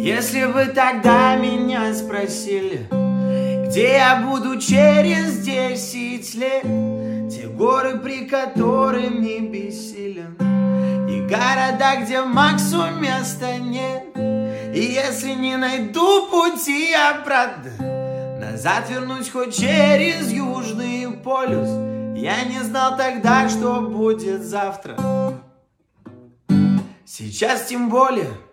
Если бы тогда меня спросили, где я буду через 10 лет, те горы, при которых не бессилен, и города, где Максу места нет. И если не найду пути обратно, назад вернусь хоть через Южный полюс, я не знал тогда, что будет завтра. Сейчас тем более